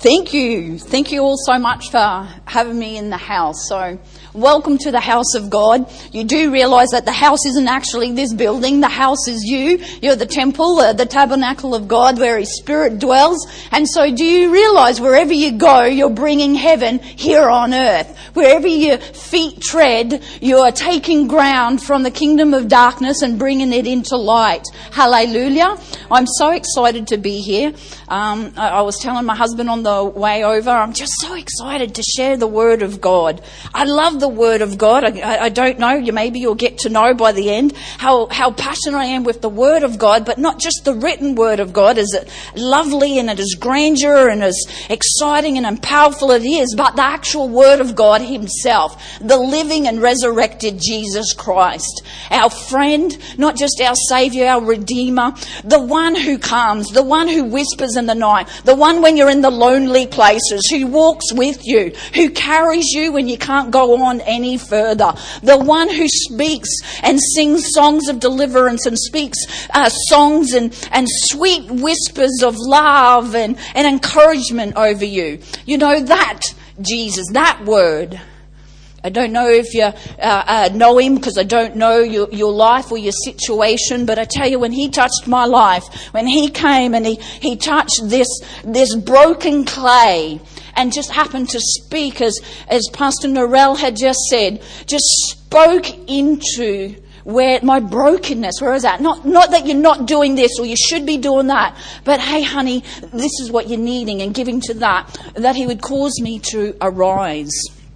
Thank you. Thank you all so much for having me in the house. So, welcome to the house of God. You do realise that the house isn't actually this building. The house is you. You're the temple, the tabernacle of God where His Spirit dwells. And so do you realise wherever you go, you're bringing heaven here on earth. Wherever your feet tread, you're taking ground from the kingdom of darkness and bringing it into light. Hallelujah. I'm so excited to be here. I was telling my husband on the way over, I'm just so excited to share the Word of God. I love the Word of God. I don't know, maybe you'll get to know by the end how passionate I am with the Word of God, but not just the written Word of God. Is it lovely and it is grandeur and as exciting and powerful it is, but the actual Word of God Himself, the living and resurrected Jesus Christ, our friend, not just our Saviour, our Redeemer, the one who comes, the one who whispers in the night, the one when you're in the lonely places, who walks with you, who carries you when you can't go on any further, the one who speaks and sings songs of deliverance and speaks songs and sweet whispers of love and encouragement over you. You know, that Jesus, that Word. I don't know if you know Him because I don't know your life or your situation, but I tell you, when He touched my life, when He came and He touched this broken clay and just happened to speak, as Pastor Norell had just said, just spoke into where my brokenness, where is that? Not that you're not doing this or you should be doing that, but hey honey, this is what you're needing, and giving to that He would cause me to arise.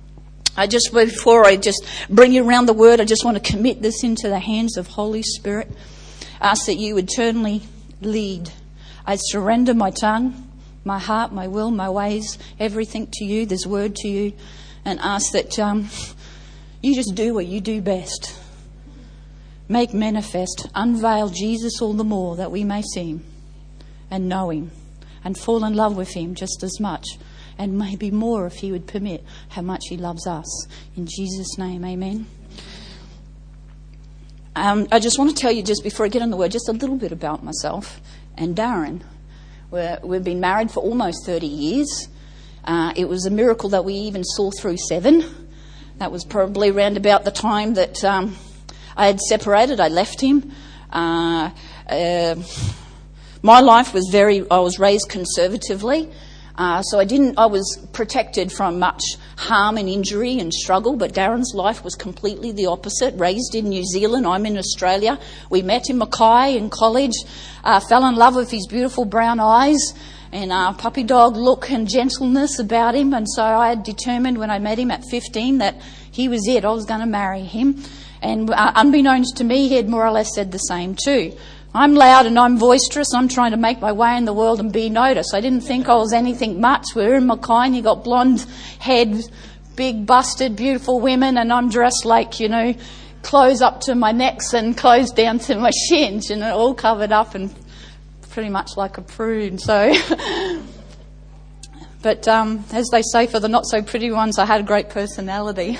Before I just bring you around the Word, I just want to commit this into the hands of Holy Spirit. Ask that you would eternally lead. I surrender my tongue, my heart, my will, my ways, everything to you, this Word to you, and ask that you just do what you do best. Make manifest, unveil Jesus all the more that we may see Him and know Him and fall in love with Him just as much. And maybe more if He would permit, how much He loves us. In Jesus' name, amen. I just want to tell you, just before I get on the Word, just a little bit about myself and Darren. We've been married for almost 30 years. It was a miracle that we even saw through 7. That was probably around about the time that I had separated. I left him. My life was I was raised conservatively. So I was protected from much harm and injury and struggle, but Darren's life was completely the opposite. Raised in New Zealand, I'm in Australia. We met in Mackay in college, fell in love with his beautiful brown eyes and puppy dog look and gentleness about him. And so I had determined when I met him at 15 that he was it. I was going to marry him. And unbeknownst to me, he had more or less said the same too. I'm loud and I'm boisterous. I'm trying to make my way in the world and be noticed. I didn't think I was anything much. We're in Mackay and you got blonde head, big busted, beautiful women, and I'm dressed like, clothes up to my necks and clothes down to my shins, all covered up and pretty much like a prude. So, but as they say, for the not so pretty ones, I had a great personality.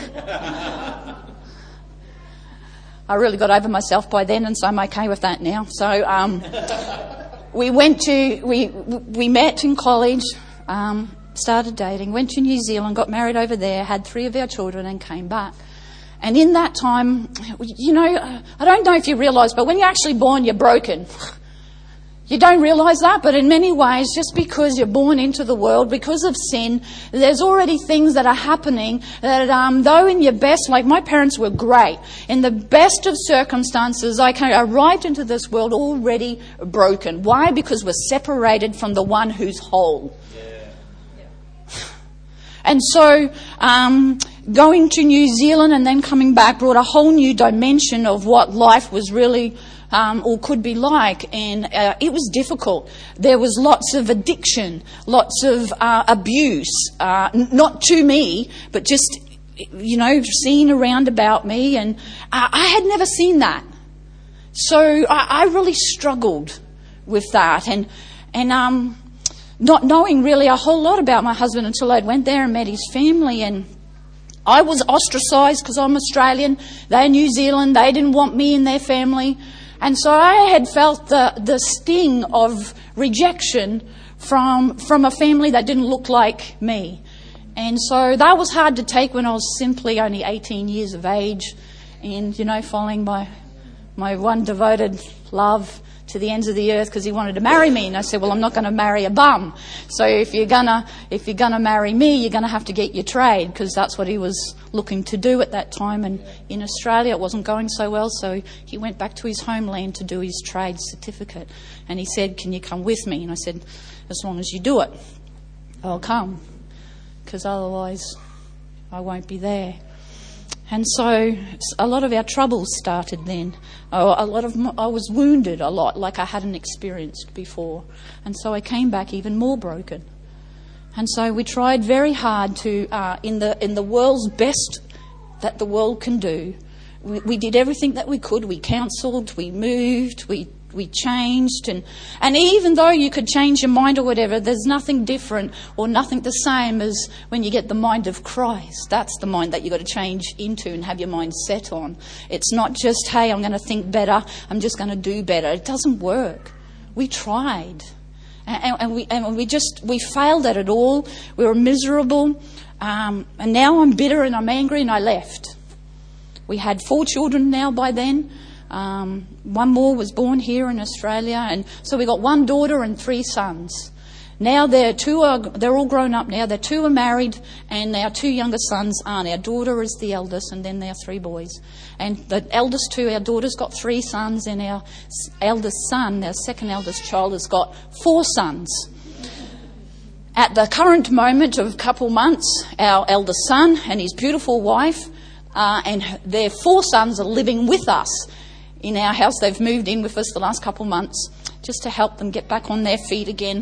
I really got over myself by then, and so I'm okay with that now. So we met in college, started dating, went to New Zealand, got married over there, had 3 of our children, and came back. And in that time, I don't know if you realise, but when you're actually born, you're broken. You don't realise that, but in many ways, just because you're born into the world, because of sin, there's already things that are happening that, though in your best, like my parents were great, in the best of circumstances, I arrived into this world already broken. Why? Because we're separated from the one who's whole. Yeah. And so, going to New Zealand and then coming back brought a whole new dimension of what life was really or could be like, and it was difficult. There was lots of addiction, lots of abuse, not to me, but just, seen around about me, and I had never seen that. So I really struggled with that, and not knowing really a whole lot about my husband until I went there and met his family, and I was ostracised because I'm Australian. They're New Zealand. They didn't want me in their family. And so I had felt the sting of rejection from a family that didn't look like me. And so that was hard to take when I was simply only 18 years of age and, following my one devoted love to the ends of the earth because he wanted to marry me. And I said, well, I'm not going to marry a bum. So if you're gonna marry me, you're going to have to get your trade, because that's what he was looking to do at that time. And in Australia, it wasn't going so well. So he went back to his homeland to do his trade certificate. And he said, can you come with me? And I said, as long as you do it, I'll come, because otherwise I won't be there. And so a lot of our troubles started then. I was wounded a lot, like I hadn't experienced before. And so I came back even more broken. And so we tried very hard to, in the world's best that the world can do, we did everything that we could. We counselled, we moved, we changed, and even though you could change your mind or whatever, there's nothing different or nothing the same as when you get the mind of Christ. That's the mind that you've got to change into and have your mind set on. It's not just, hey, I'm going to think better, I'm just going to do better. It doesn't work. We tried, and we failed at it all. We were miserable, and now I'm bitter and I'm angry, and I left. We had 4 children now by then. One more was born here in Australia, and so we got 1 daughter and 3 sons. Now they're all grown up now. 2 are married, and our 2 younger sons aren't. Our daughter is the eldest, and then there are 3 boys. And the eldest 2, our daughter's got 3 sons, and our eldest son, our second eldest child, has got 4 sons. At the current moment of a couple months, our eldest son and his beautiful wife and their 4 sons are living with us in our house. They've moved in with us the last couple of months just to help them get back on their feet again.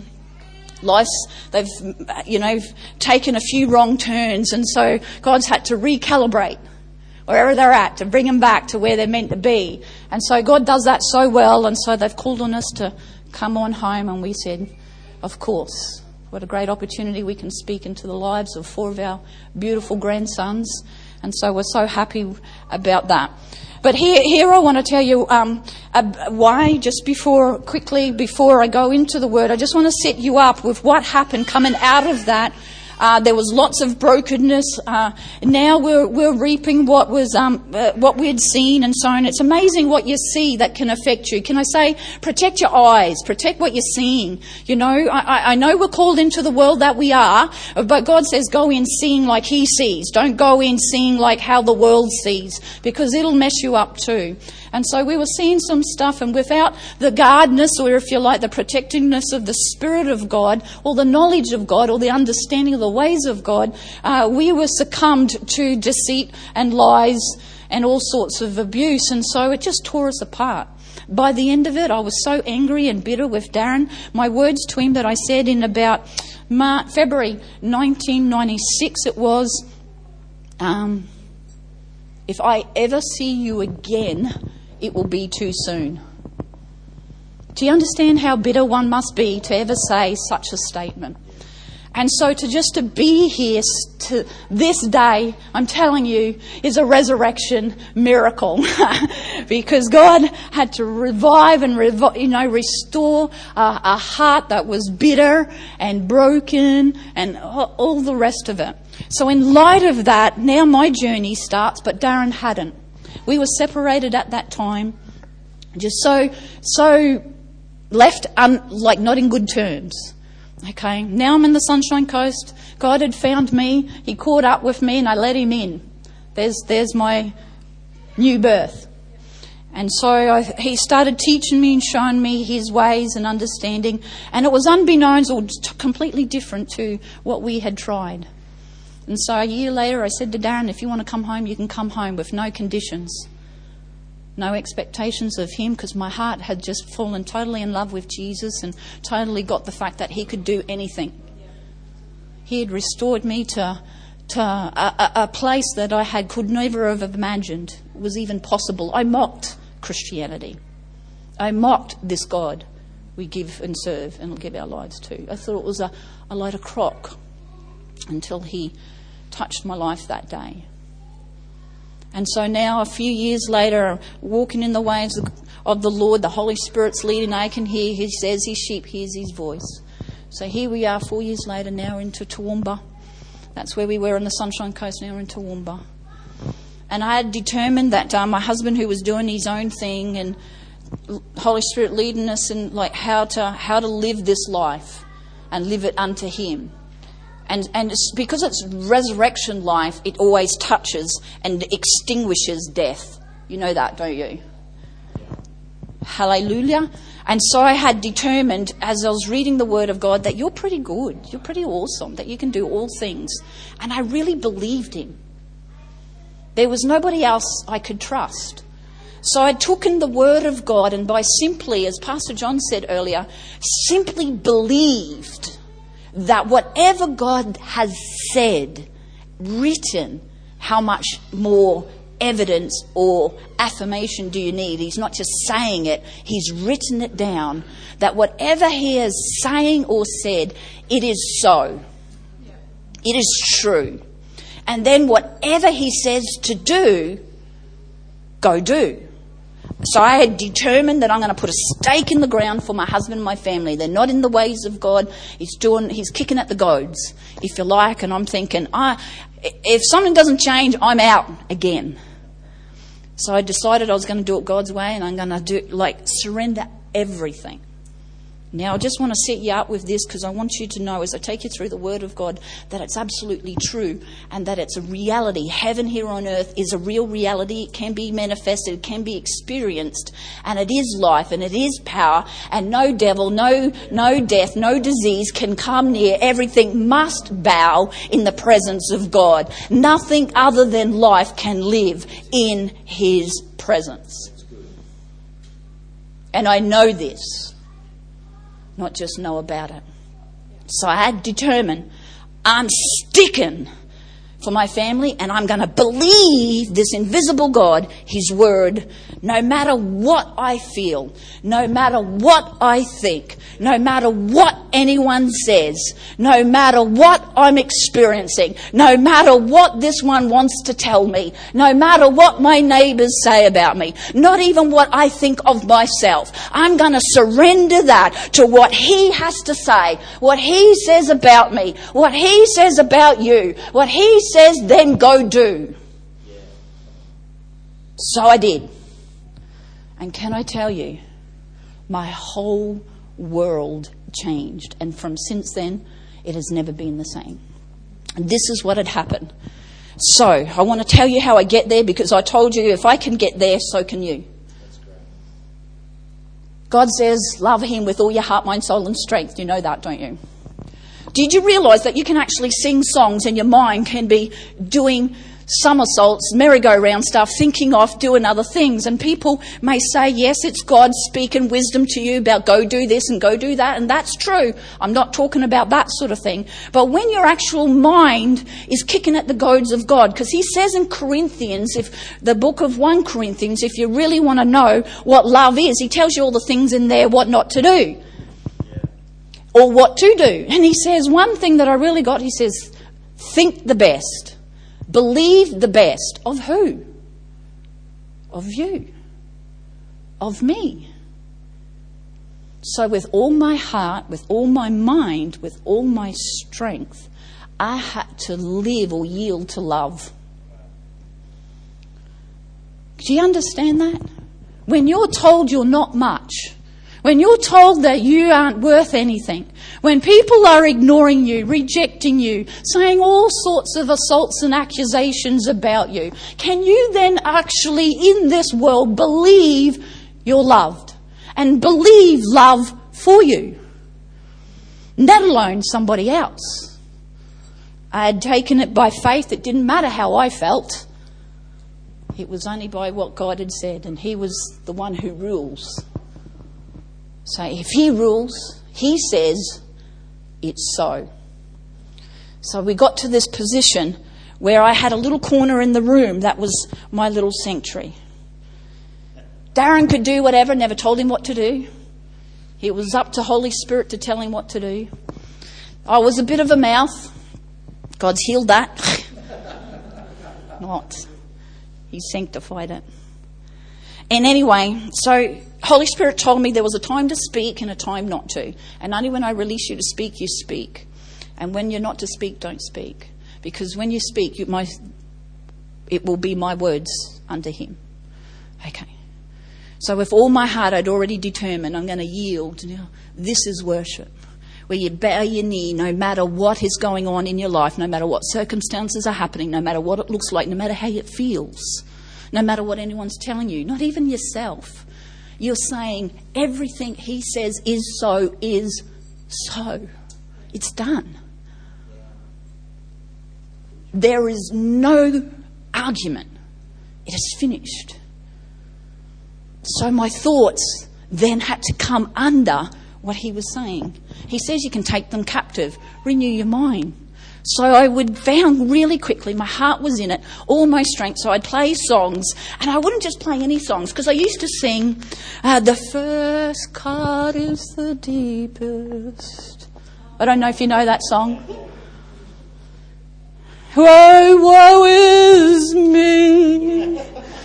They've taken a few wrong turns, and so God's had to recalibrate wherever they're at to bring them back to where they're meant to be. And so God does that so well, and so they've called on us to come on home, and we said, of course. What a great opportunity. We can speak into the lives of 4 of our beautiful grandsons, and so we're so happy about that. But here I want to tell you why, just before I go into the Word, I just want to set you up with what happened coming out of that. There was lots of brokenness. Now we're reaping what we'd seen and so on. It's amazing what you see that can affect you. Can I say, protect your eyes, protect what you're seeing. I know we're called into the world that we are, but God says go in seeing like He sees. Don't go in seeing like how the world sees, because it'll mess you up too. And so we were seeing some stuff, and without the guardness, or if you like, the protectiveness of the Spirit of God, or the knowledge of God, or the understanding of the ways of God, we were succumbed to deceit and lies and all sorts of abuse. And so it just tore us apart. By the end of it, I was so angry and bitter with Darren. My words to him that I said in about February 1996, it was, if I ever see you again, it will be too soon. Do you understand how bitter one must be to ever say such a statement? And so to be here to this day, I'm telling you, is a resurrection miracle. Because God had to revive and restore a heart that was bitter and broken and all the rest of it. So in light of that, now my journey starts, but Darren hadn't. We were separated at that time, just so left like not in good terms. Okay, now I'm in the Sunshine Coast. God had found me. He caught up with me, and I let Him in. There's my new birth. And so He started teaching me and showing me His ways and understanding. And it was unbeknownst or completely different to what we had tried. And so a year later, I said to Darren, if you want to come home, you can come home with no conditions. No expectations of Him, because my heart had just fallen totally in love with Jesus and totally got the fact that He could do anything. He had restored me to a place that I could never have imagined was even possible. I mocked Christianity. I mocked this God we give and serve and give our lives to. I thought it was a load of crock until He touched my life that day. And so now, a few years later, walking in the ways of the Lord, the Holy Spirit's leading. I can hear, He says, His sheep hears His voice. So here we are 4 years later, now into Toowoomba. That's where we were on the Sunshine Coast, now we're in Toowoomba. And I had determined that my husband, who was doing his own thing, and Holy Spirit leading us in like how to live this life and live it unto Him. And it's because it's resurrection life, it always touches and extinguishes death. You know that, don't you? Hallelujah. And so I had determined, as I was reading the Word of God, that you're pretty good, you're pretty awesome, that you can do all things. And I really believed Him. There was nobody else I could trust. So I took in the Word of God, and by simply, as Pastor John said earlier, simply believed that whatever God has said, written, how much more evidence or affirmation do you need? He's not just saying it, He's written it down, that whatever He is saying or said, it is so. It is true. And then whatever He says to do, go do. So I had determined that I'm going to put a stake in the ground for my husband and my family. They're not in the ways of God. He's kicking at the goads, if you like. And I'm thinking, if something doesn't change, I'm out again. So I decided I was going to do it God's way, and I'm going to surrender everything. Now, I just want to set you up with this, because I want you to know, as I take you through the Word of God, that it's absolutely true and that it's a reality. Heaven here on earth is a real reality. It can be manifested, it can be experienced, and it is life and it is power, and no devil, no death, no disease can come near. Everything must bow in the presence of God. Nothing other than life can live in His presence. And I know this. Not just know about it. So I had determined, I'm sticking for my family, and I'm going to believe this invisible God, His Word, no matter what I feel, no matter what I think, no matter what anyone says, no matter what I'm experiencing, no matter what this one wants to tell me, no matter what my neighbours say about me, not even what I think of myself. I'm going to surrender that to what He has to say, what He says about me, what He says about you, what He says, then go do. So I did. And can I tell you, my whole world changed. And from since then, it has never been the same. And this is what had happened. So I want to tell you how I get there, because I told you if I can get there, so can you. God says, love Him with all your heart, mind, soul and strength. You know that, don't you? Did you realise that you can actually sing songs and your mind can be doing somersaults, merry-go-round stuff, thinking off, doing other things? And people may say, yes, it's God speaking wisdom to you about go do this and go do that, and that's true. I'm not talking about that sort of thing. But when your actual mind is kicking at the goads of God, because He says in Corinthians, if the book of 1 Corinthians, if you really want to know what love is, He tells you all the things in there what not to do. Or what to do. And He says one thing that I really got, He says, think the best. Believe the best. Of who? Of you. Of me. So with all my heart, with all my mind, with all my strength, I had to live or yield to love. Do you understand that? When you're told you're not much, when you're told that you aren't worth anything, when people are ignoring you, rejecting you, saying all sorts of assaults and accusations about you, can you then actually in this world believe you're loved and believe love for you, let alone somebody else? I had taken it by faith. It didn't matter how I felt. It was only by what God had said, and He was the one who rules. So if He rules, He says, it's so. So we got to this position where I had a little corner in the room that was my little sanctuary. Darren could do whatever, never told him what to do. It was up to Holy Spirit to tell him what to do. I was a bit of a mouth. God's healed that. Not. He sanctified it. And anyway, so Holy Spirit told me there was a time to speak and a time not to. And only when I release you to speak, you speak. And when you're not to speak, don't speak. Because when you speak, it will be my words unto him. Okay. So with all my heart, I'd already determined I'm going to yield. This is worship. Where you bow your knee no matter what is going on in your life, no matter what circumstances are happening, no matter what it looks like, no matter how it feels, no matter what anyone's telling you, not even yourself. You're saying everything he says is so. It's done. There is no argument. It is finished. So my thoughts then had to come under what he was saying. He says you can take them captive, renew your mind. So I found really quickly, my heart was in it, all my strength. So I'd play songs, and I wouldn't just play any songs, because I used to sing, the first cut is the deepest. I don't know if you know that song. Woe is me.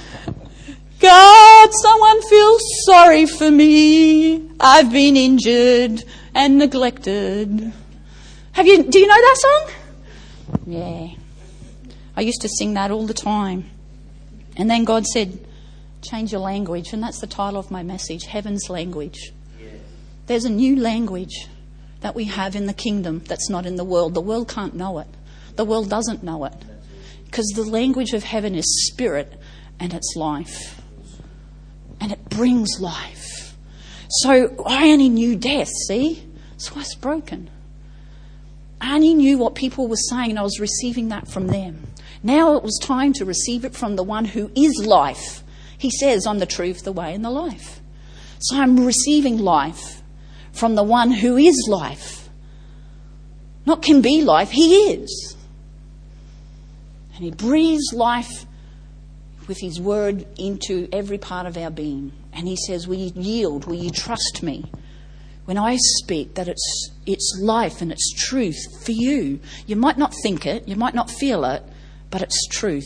God, someone feels sorry for me. I've been injured and neglected. Do you know that song? Yeah. I used to sing that all the time. And then God said, change your language. And that's the title of my message, Heaven's Language. There's a new language that we have in the kingdom that's not in the world. The world can't know it. The world doesn't know it. Because the language of heaven is spirit and it's life. And it brings life. So I only knew death, see? So I was broken. I only knew what people were saying and I was receiving that from them. Now it was time to receive it from the one who is life. He says, I'm the truth, the way and the life. So I'm receiving life from the one who is life. Not can be life, he is. And he breathes life with his word into every part of our being. And he says, will you yield? Will you trust me? When I speak that it's life and it's truth for you. You might not think it, you might not feel it, but it's truth.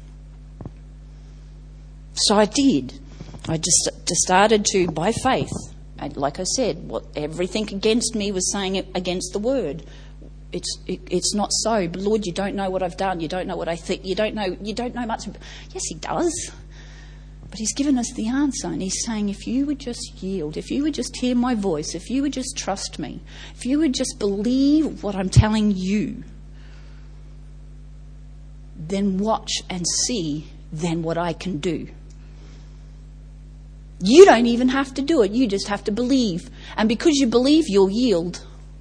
So I did. I just started to, by faith, like I said, what everything against me was saying it against the word. It's not so. But Lord, you don't know what I've done. You don't know what I think. You don't know much. Yes, he does. But he's given us the answer. And he's saying, if you would just yield, if you would just hear my voice, if you would just trust me, if you would just believe what I'm telling you, then watch and see then what I can do. You don't even have to do it. You just have to believe. And because you believe, you'll yield.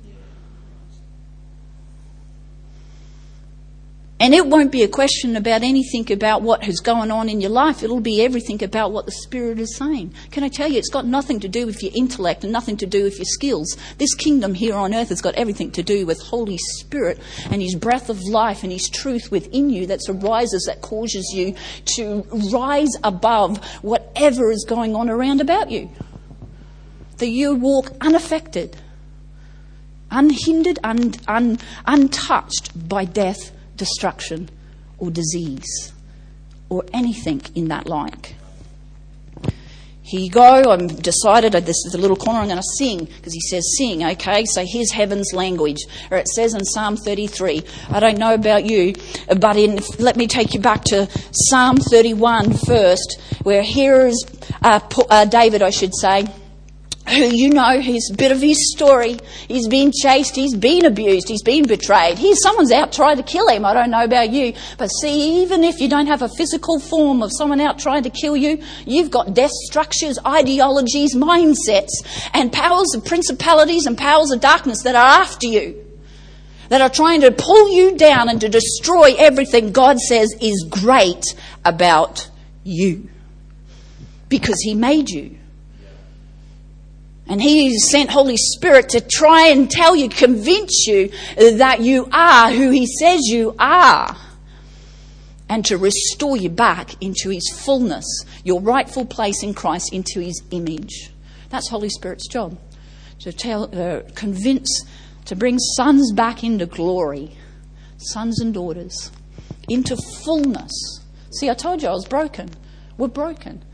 And it won't be a question about anything about what is going on in your life. It'll be everything about what the Spirit is saying. Can I tell you, it's got nothing to do with your intellect and nothing to do with your skills. This kingdom here on earth has got everything to do with Holy Spirit and his breath of life and his truth within you that arises, that causes you to rise above whatever is going on around about you. That you walk unaffected, unhindered, untouched by death, destruction or disease or anything in that like. Here you go. I'm decided, this is the little corner I'm going to sing, because he says sing, okay? So here's heaven's language. Or it says in Psalm 33, I don't know about you, but let me take you back to Psalm 31 first, where here is David, I should say, who you know his bit of his story. He's been chased, he's been abused, he's been betrayed. Someone's out trying to kill him. I don't know about you. But see, even if you don't have a physical form of someone out trying to kill you, you've got death structures, ideologies, mindsets, and powers of principalities and powers of darkness that are after you, that are trying to pull you down and to destroy everything God says is great about you. Because he made you. And he sent Holy Spirit to try and tell you, convince you that you are who he says you are. And to restore you back into his fullness, your rightful place in Christ, into his image. That's Holy Spirit's job. To convince, to bring sons back into glory. Sons and daughters. Into fullness. See, I told you I was broken. We're broken.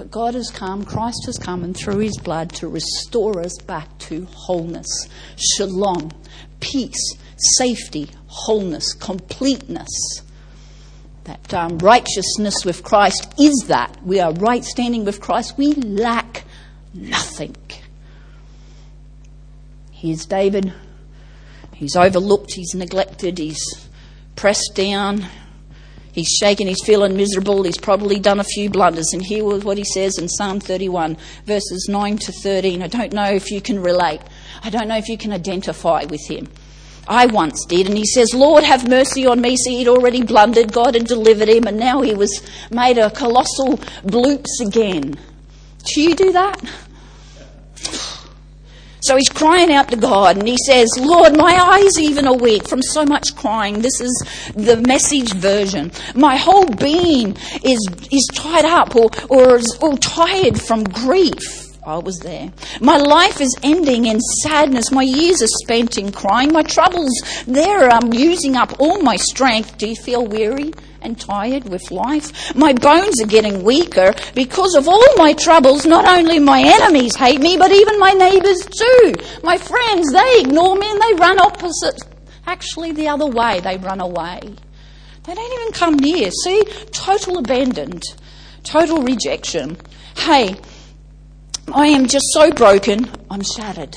But God has come, Christ has come, and through his blood to restore us back to wholeness, shalom, peace, safety, wholeness, completeness. That righteousness with Christ is that. We are right standing with Christ. We lack nothing. Here's David. He's overlooked, he's neglected, he's pressed down, he's shaken, he's feeling miserable, he's probably done a few blunders. And here was what he says in Psalm 31, verses 9 to 13. I don't know if you can relate. I don't know if you can identify with him. I once did. And he says, Lord, have mercy on me. See, he'd already blundered. God had delivered him, and now he was made a colossal bloops again. Do you do that? So he's crying out to God, and he says, Lord, my eyes even are weak from so much crying. This is the Message version. My whole being is tied up or is all tired from grief. I was there. My life is ending in sadness. My years are spent in crying. My troubles, I'm using up all my strength. Do you feel weary and tired with life? My bones are getting weaker because of all my troubles. Not only my enemies hate me, but even my neighbours too. My friends, they ignore me and they run opposite. Actually, the other way, they run away. They don't even come near. See, total abandoned, total rejection. Hey, I am just so broken, I'm shattered.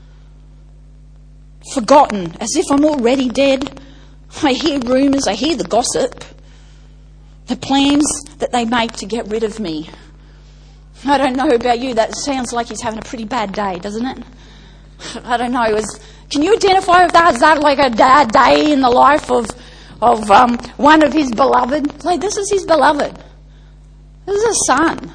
Forgotten, as if I'm already dead. I hear rumours, I hear the gossip, the plans that they make to get rid of me. I don't know about you, that sounds like he's having a pretty bad day, doesn't it? I don't know, can you identify with that? Is that like a bad day in the life of one of his beloved? Like, this is his beloved. This is a son.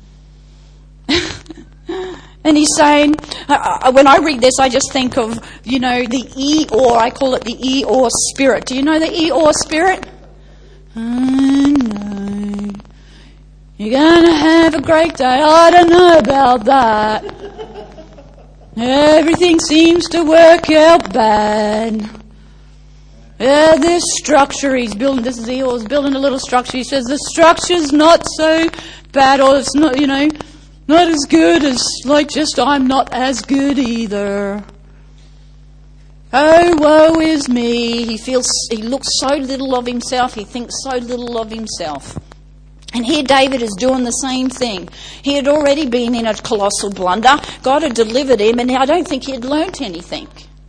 And he's saying, when I read this, I just think of, the Eeyore. I call it the Eeyore spirit. Do you know the Eeyore spirit? I know. You're going to have a great day. I don't know about that. Everything seems to work out bad. Yeah, this structure he's building, this is Eeyore's building a little structure. He says the structure's not so bad, or it's not, not as good as, I'm not as good either. Oh, woe is me. He looks so little of himself. He thinks so little of himself. And here David is doing the same thing. He had already been in a colossal blunder. God had delivered him, and I don't think he had learnt anything.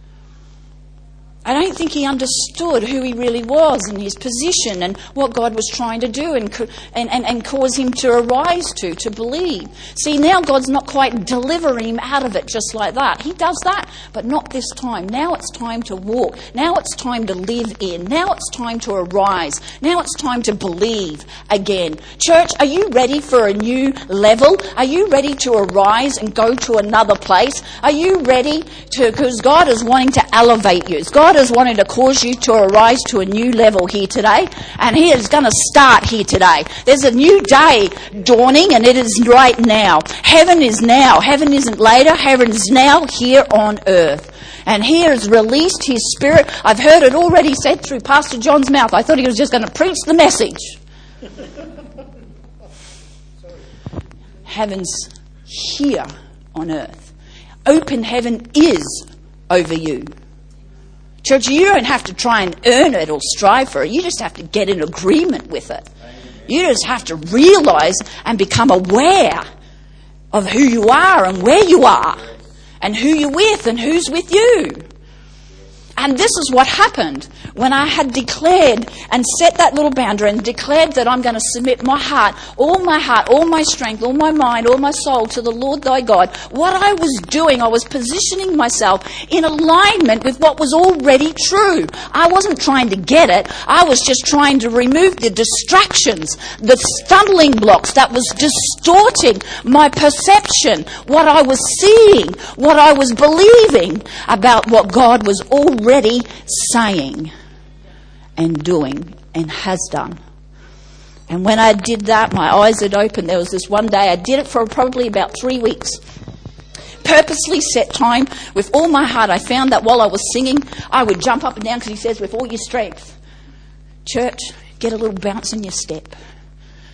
I don't think he understood who he really was and his position and what God was trying to do and cause him to arise to believe. See, now God's not quite delivering him out of it just like that. He does that, but not this time. Now it's time to walk. Now it's time to live in. Now it's time to arise. Now it's time to believe again. Church, are you ready for a new level? Are you ready to arise and go to another place? Are you ready because God is wanting to elevate you. God is wanting to cause you to arise to a new level here today, and He is going to start here today. There's a new day dawning, and it is right now. Heaven is now. Heaven isn't later. Heaven is now here on earth. And He has released His Spirit. I've heard it already said through Pastor John's mouth. I thought he was just going to preach the message. Heaven's here on earth. Open heaven is over you. Church, you don't have to try and earn it or strive for it. You just have to get in agreement with it. You just have to realise and become aware of who you are and where you are and who you're with and who's with you. And this is what happened when I had declared and set that little boundary and declared that I'm going to submit my heart, all my strength, all my mind, all my soul to the Lord thy God. What I was doing, I was positioning myself in alignment with what was already true. I wasn't trying to get it. I was just trying to remove the distractions, the stumbling blocks that was distorting my perception, what I was seeing, what I was believing about what God was already saying and doing and has done. And when I did that, my eyes had opened. There was this one day, I did it for probably about 3 weeks. Purposely set time with all my heart. I found that while I was singing, I would jump up and down because He says, with all your strength. Church, get a little bounce in your step.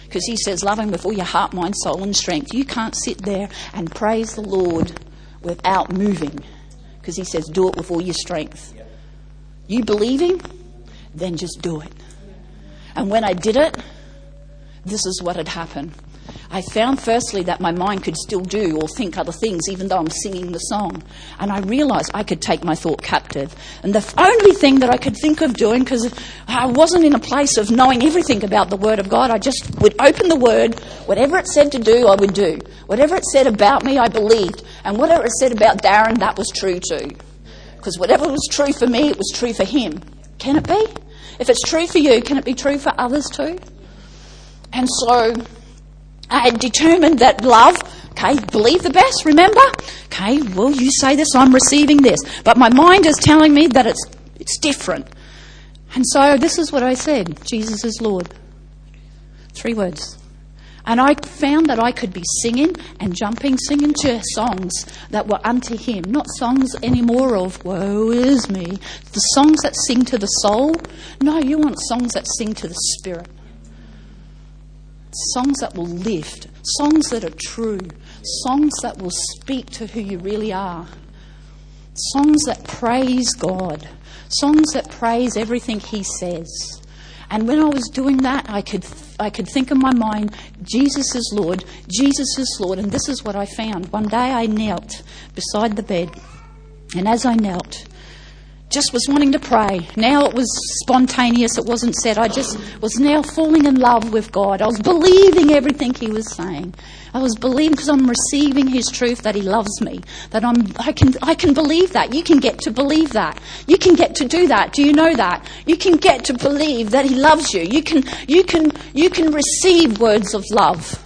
Because he says, love him with all your heart, mind, soul and strength. You can't sit there and praise the Lord without moving. Because he says, do it with all your strength. You believe him? Then just do it. And when I did it, this is what had happened. I found firstly that my mind could still do or think other things even though I'm singing the song. And I realised I could take my thought captive. And the only thing that I could think of doing, because I wasn't in a place of knowing everything about the Word of God, I just would open the Word. Whatever it said to do, I would do. Whatever it said about me, I believed. And whatever it said about Darren, that was true too. Because whatever was true for me, it was true for him. Can it be? If it's true for you, can it be true for others too? And so I had determined that love, okay, believe the best, remember? Okay, well, you say this, I'm receiving this. But my mind is telling me that it's different. And so this is what I said, Jesus is Lord. 3 words. And I found that I could be singing and jumping, singing to songs that were unto him. Not songs anymore of, woe is me. The songs that sing to the soul. No, you want songs that sing to the spirit. Songs that will lift. Songs that are true. Songs that will speak to who you really are. Songs that praise God. Songs that praise everything he says. And when I was doing that, I could think in my mind, Jesus is Lord, Jesus is Lord. And this is what I found. One day I knelt beside the bed. And as I knelt, just was wanting to pray. Now it was spontaneous, it wasn't said. I just was now falling in love with God. I was believing everything he was saying. I was believing because I'm receiving his truth that he loves me. That I can believe that. You can get to believe that. You can get to do that. Do you know that? You can get to believe that he loves you. You can receive words of love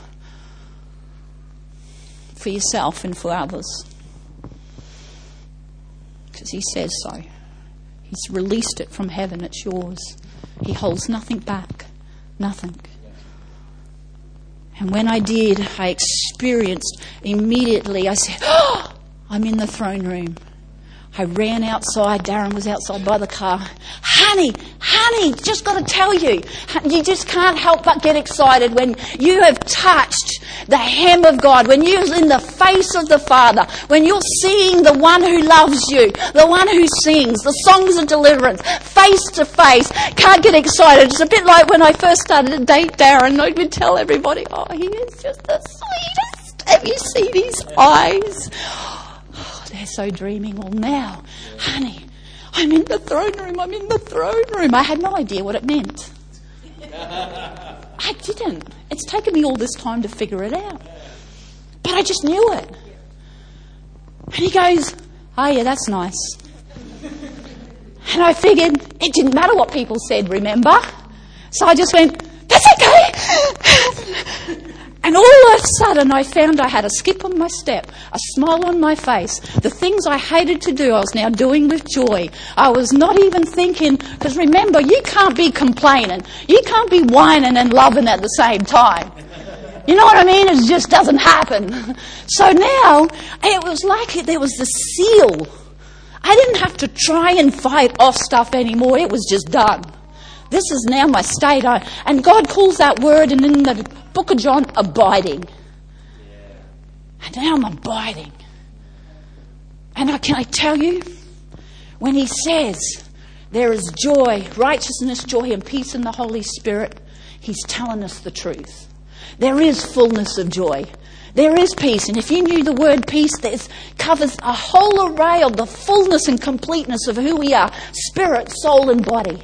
for yourself and for others. Because he says so. He's released it from heaven. It's yours. He holds nothing back. Nothing. And when I did, I experienced immediately, I said, oh, I'm in the throne room. I ran outside. Darren was outside by the car. Honey, just got to tell you, you just can't help but get excited when you have touched the hem of God, when you're in the face of the Father, when you're seeing the one who loves you, the one who sings, the songs of deliverance, face to face. Can't get excited. It's a bit like when I first started to date Darren. I would tell everybody, oh, he is just the sweetest. Have you seen his eyes? They're so dreamy. Well, now, honey, I'm in the throne room. I'm in the throne room. I had no idea what it meant. I didn't. It's taken me all this time to figure it out. But I just knew it. And he goes, oh, yeah, that's nice. And I figured it didn't matter what people said, remember? So I just went, that's okay. And all of a sudden I found I had a skip on my step, a smile on my face. The things I hated to do I was now doing with joy. I was not even thinking, because remember, you can't be complaining. You can't be whining and loving at the same time. You know what I mean? It just doesn't happen. So now it was like there was the seal. I didn't have to try and fight off stuff anymore. It was just done. This is now my state. And God calls that word, and in the book of John, abiding. And now I'm abiding. And can I tell you, when he says there is joy, righteousness, joy and peace in the Holy Spirit, he's telling us the truth. There is fullness of joy. There is peace. And if you knew the word peace, it covers a whole array of the fullness and completeness of who we are, spirit, soul and body.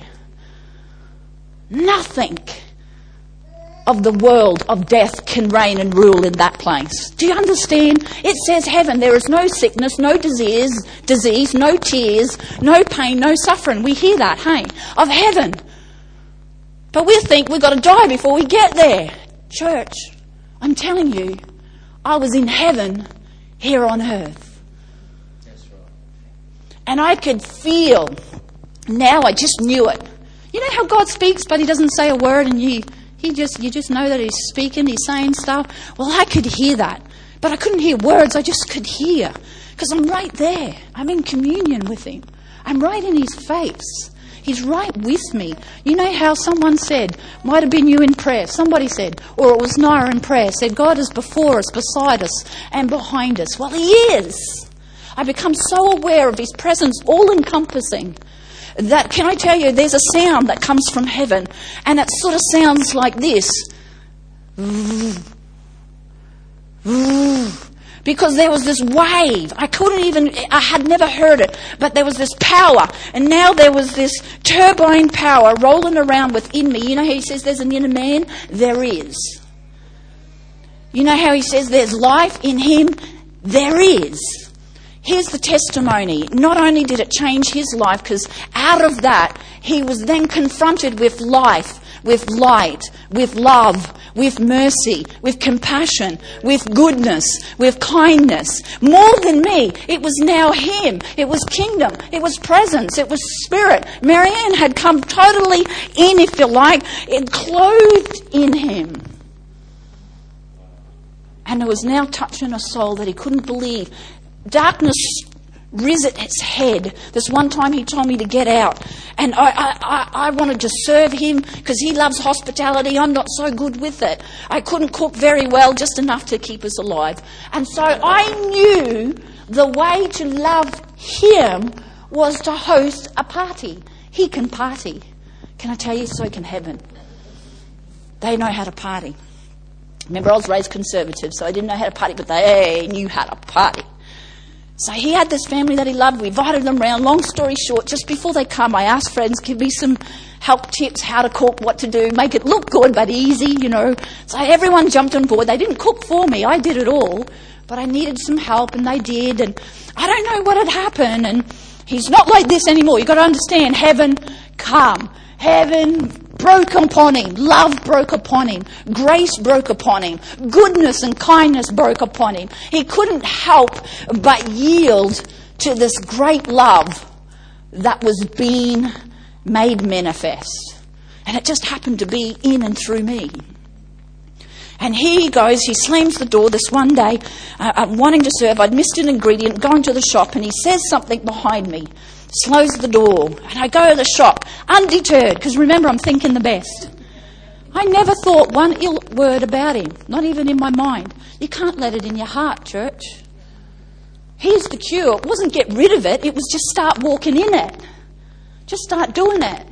Nothing of the world of death can reign and rule in that place. Do you understand? It says heaven. There is no sickness, no disease, no tears, no pain, no suffering. We hear that, hey? Of heaven. But we think we've got to die before we get there. Church, I'm telling you, I was in heaven here on earth. That's right. And I could feel, now I just knew it. You know how God speaks, but he doesn't say a word, and you just know that he's speaking, he's saying stuff? Well, I could hear that. But I couldn't hear words, I just could hear. Because I'm right there. I'm in communion with him. I'm right in his face. He's right with me. You know how someone said, might have been you in prayer, somebody said, or it was Naya in prayer, said God is before us, beside us, and behind us. Well, He is. I become so aware of His presence, all-encompassing, that, can I tell you, there's a sound that comes from heaven, and it sort of sounds like this. Because there was this wave. I had never heard it, but there was this power, and now there was this turbine power rolling around within me. You know how He says there's an inner man? There is. You know how He says there's life in Him? There is. Here's the testimony. Not only did it change his life, because out of that, he was then confronted with life, with light, with love, with mercy, with compassion, with goodness, with kindness. More than me, it was now him. It was kingdom. It was presence. It was spirit. Marianne had come totally in, if you like, it clothed in him. And it was now touching a soul that he couldn't believe. Darkness riz at its head. This one time he told me to get out. And I wanted to serve him because he loves hospitality. I'm not so good with it. I couldn't cook very well, just enough to keep us alive. And so I knew the way to love him was to host a party. He can party. Can I tell you, so can heaven. They know how to party. Remember, I was raised conservative, so I didn't know how to party, but they knew how to party. So he had this family that he loved. We invited them round. Long story short, just before they come, I asked friends, give me some help tips, how to cook, what to do, make it look good but easy, you know. So everyone jumped on board. They didn't cook for me. I did it all. But I needed some help, and they did. And I don't know what had happened. And he's not like this anymore. You've got to understand, heaven come. Heaven broke upon him. Love broke upon him. Grace broke upon him. Goodness and kindness broke upon him. He couldn't help but yield to this great love that was being made manifest. And it just happened to be in and through me. And here he goes, he slams the door this one day, wanting to serve. I'd missed an ingredient, going to the shop, and he says something behind me. Slows the door, and I go to the shop, undeterred, because remember, I'm thinking the best. I never thought one ill word about him, not even in my mind. You can't let it in your heart, church. Here's the cure. It wasn't get rid of it, it was just start walking in it. Just start doing it.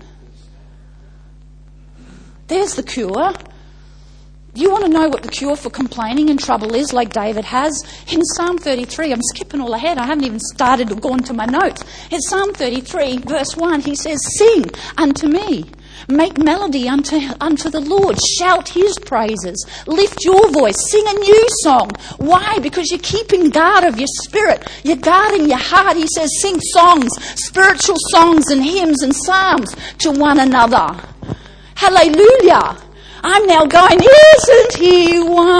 There's the cure. You want to know what the cure for complaining and trouble is, like David has? In Psalm 33, I'm skipping all ahead. I haven't even started or gone to my notes. In Psalm 33, verse 1, he says, "Sing unto me. Make melody unto the Lord. Shout his praises. Lift your voice. Sing a new song." Why? Because you're keeping guard of your spirit. You're guarding your heart. He says, sing songs, spiritual songs and hymns and psalms to one another. Hallelujah. I'm now going, isn't he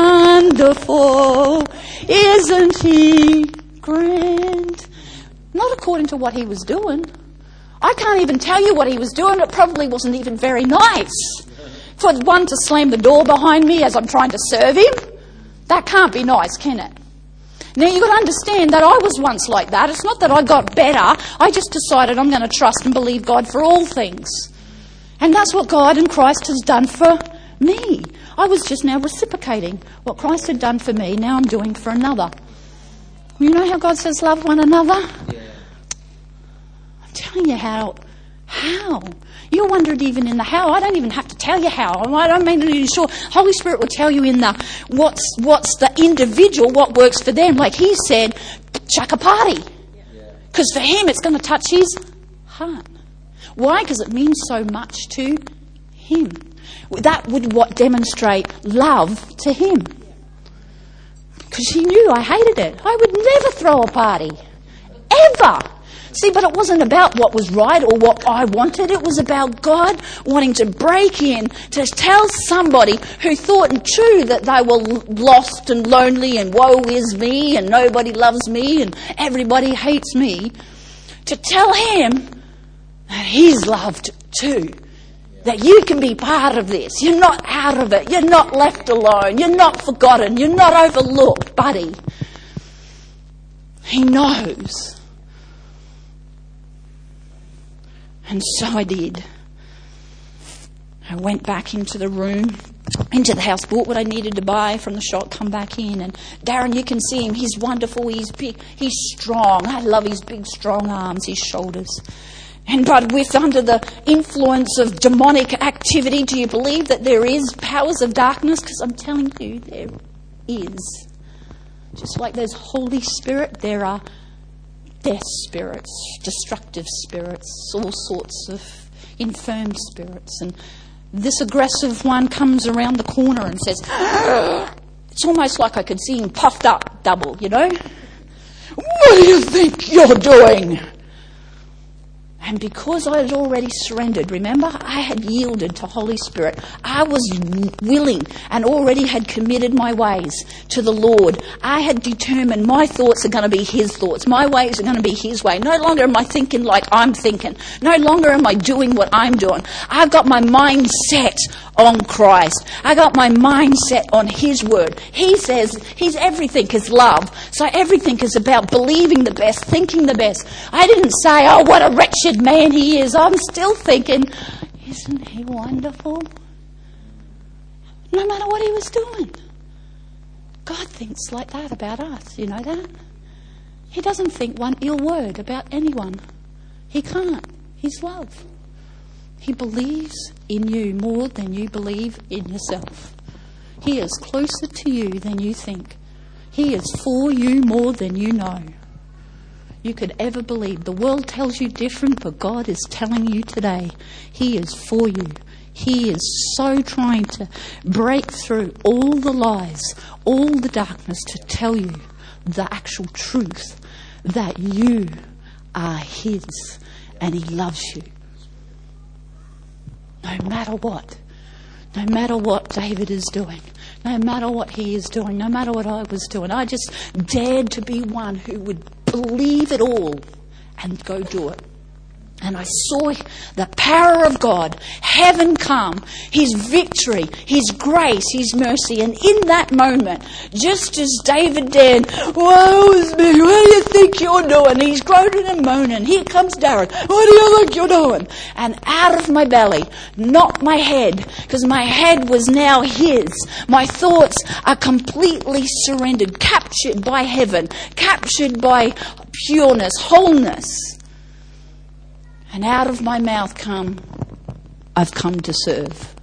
wonderful? Isn't he grand? Not according to what he was doing. I can't even tell you what he was doing. It probably wasn't even very nice. For one to slam the door behind me as I'm trying to serve him, that can't be nice, can it? Now you've got to understand that I was once like that. It's not that I got better. I just decided I'm going to trust and believe God for all things. And that's what God and Christ has done for me. I was just now reciprocating what Christ had done for me. Now I'm doing for another. You know how God says love one another? Yeah. I'm telling you how. You're wondering even in the how. I don't even have to tell you how. I don't mean to be sure. Holy Spirit will tell you in the what's the individual, what works for them. Like he said, chuck a party. Because for him it's going to touch his heart. Why? Because it means so much to him. That would what demonstrate love to him. Because he knew I hated it. I would never throw a party. Ever. See, but it wasn't about what was right or what I wanted. It was about God wanting to break in to tell somebody who thought and true that they were lost and lonely and woe is me and nobody loves me and everybody hates me, to tell him that he's loved too. That you can be part of this. You're not out of it. You're not left alone. You're not forgotten. You're not overlooked, buddy. He knows. And so I did. I went back into the room, into the house, bought what I needed to buy from the shop, come back in. And Darren, you can see him. He's wonderful. He's big. He's strong. I love his big, strong arms, his shoulders. But with under the influence of demonic activity, do you believe that there is powers of darkness? Because I'm telling you, there is. Just like there's Holy Spirit, there are death spirits, destructive spirits, all sorts of infirm spirits. And this aggressive one comes around the corner and says, it's almost like I could see him puffed up double, you know. What do you think you're doing? And because I had already surrendered, remember, I had yielded to Holy Spirit. I was willing and already had committed my ways to the Lord. I had determined my thoughts are going to be His thoughts. My ways are going to be His way. No longer am I thinking like I'm thinking. No longer am I doing what I'm doing. I've got my mind set on Christ. I got my mind set on His word. He says He's everything is love. So everything is about believing the best, thinking the best. I didn't say, oh, what a wretched man he is. I'm still thinking, isn't he wonderful? No matter what he was doing. God thinks like that about us. You know that? He doesn't think one ill word about anyone. He can't. He's love. He believes in you more than you believe in yourself. He is closer to you than you think. He is for you more than you know. You could ever believe. The world tells you different, but God is telling you today, He is for you. He is so trying to break through all the lies, all the darkness, to tell you the actual truth that you are His and He loves you. No matter what. No matter what David is doing. No matter what he is doing. No matter what I was doing. I just dared to be one who would believe it all and go do it. And I saw the power of God, heaven come, His victory, His grace, His mercy. And in that moment, just as David dared, woe is me, what do you think you're doing? He's groaning and moaning. Here comes Darren, what do you think you're doing? And out of my belly, not my head, because my head was now His. My thoughts are completely surrendered, captured by heaven, captured by pureness, wholeness. And out of my mouth I've come to serve.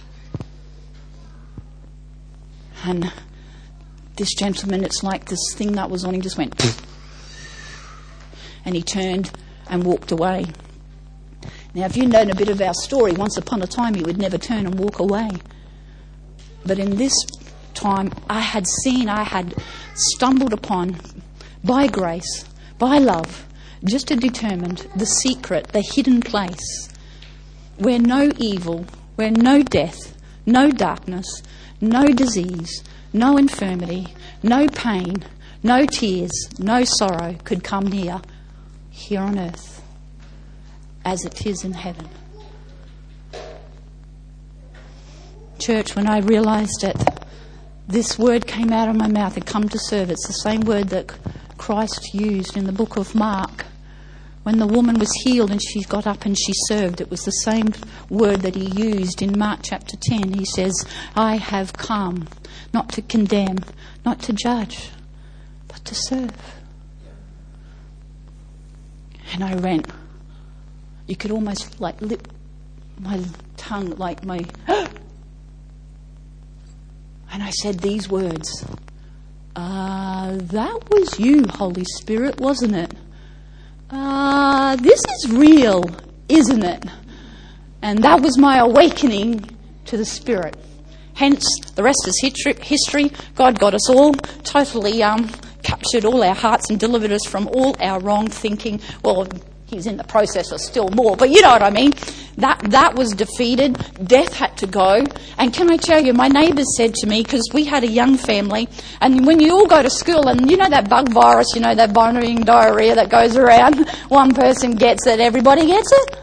And this gentleman, it's like this thing that was on him just went, and he turned and walked away. Now, if you know a bit of our story, once upon a time he would never turn and walk away. But in this time, I had stumbled upon, by grace, by love, just to determine the secret, the hidden place, where no evil, where no death, no darkness, no disease, no infirmity, no pain, no tears, no sorrow could come near, here on earth, as it is in heaven. Church, when I realised that this word came out of my mouth and come to serve, it's the same word that Christ used in the book of Mark. When the woman was healed and she got up and she served, it was the same word that He used in Mark chapter 10. He says, I have come not to condemn, not to judge, but to serve. And I went, you could almost like lip my tongue, like my... And I said these words, that was you, Holy Spirit, wasn't it? This is real, isn't it? And that was my awakening to the Spirit. Hence, the rest is history. God got us all totally captured all our hearts and delivered us from all our wrong thinking. Well, He's in the process of still more, but you know what I mean. That was defeated. Death had to go. And can I tell you, my neighbours said to me, because we had a young family, and when you all go to school, and you know that bug virus, you know, that vomiting diarrhea that goes around, one person gets it, everybody gets it?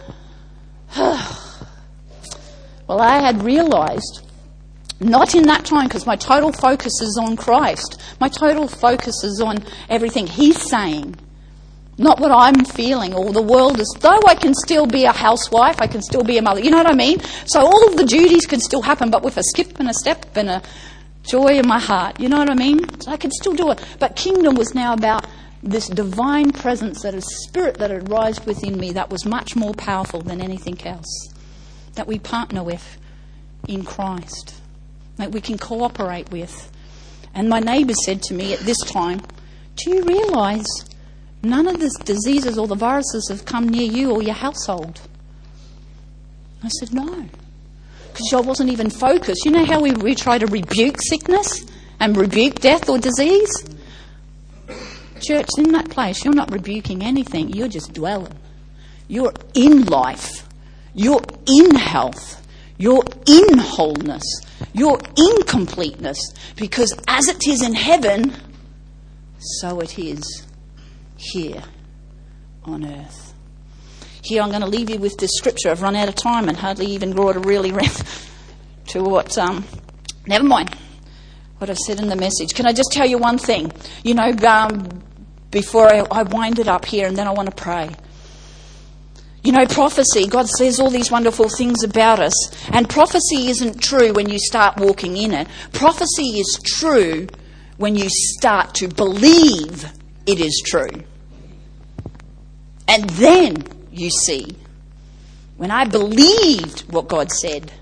Well, I had realised, not in that time, because my total focus is on Christ. My total focus is on everything He's saying. Not what I'm feeling, or the world is, though I can still be a housewife, I can still be a mother, you know what I mean? So all of the duties can still happen, but with a skip and a step and a joy in my heart, you know what I mean? So I can still do it. But kingdom was now about this divine presence, that is spirit that had rised within me, that was much more powerful than anything else, that we partner with in Christ, that we can cooperate with. And my neighbour said to me at this time, do you realise none of the diseases or the viruses have come near you or your household? I said, no. Because I wasn't even focused. You know how we try to rebuke sickness and rebuke death or disease? Church, in that place, you're not rebuking anything. You're just dwelling. You're in life. You're in health. You're in wholeness. You're in completeness. Because as it is in heaven, so it is here on earth. Here I'm going to leave you with this scripture. I've run out of time and hardly even brought a really to what, never mind what I said in the message. Can I just tell you one thing? You know, before I wind it up here, and then I want to pray. You know, prophecy, God says all these wonderful things about us, and prophecy isn't true when you start walking in it. Prophecy is true when you start to believe it is true. And then you see, when I believed what God said,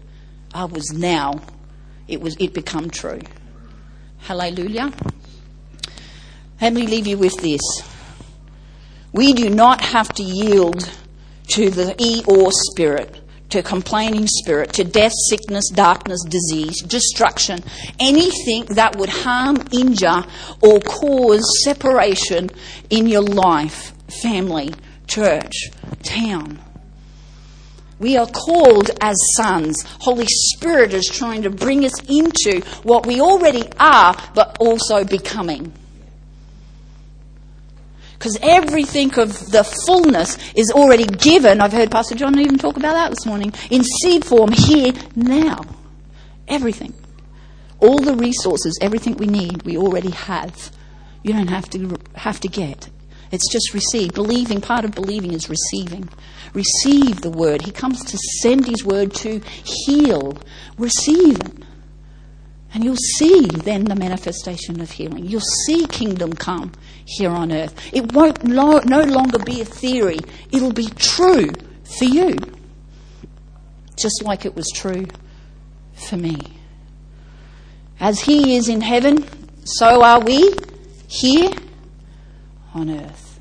it become true. Hallelujah. Let me leave you with this. We do not have to yield to the Eeyore spirit, to complaining spirit, to death, sickness, darkness, disease, destruction, anything that would harm, injure, or cause separation in your life, family, church, town. We are called as sons. Holy Spirit is trying to bring us into what we already are, but also becoming. Because everything of the fullness is already given. I've heard Pastor John even talk about that this morning. In seed form here, now. Everything. All the resources, everything we need, we already have. You don't have to get. It's just receive. Believing, part of believing is receiving. Receive the word. He comes to send his word to heal. Receive it. And you'll see then the manifestation of healing. You'll see kingdom come here on earth. It won't no longer be a theory. It'll be true for you. Just like it was true for me. As he is in heaven, so are we here on earth.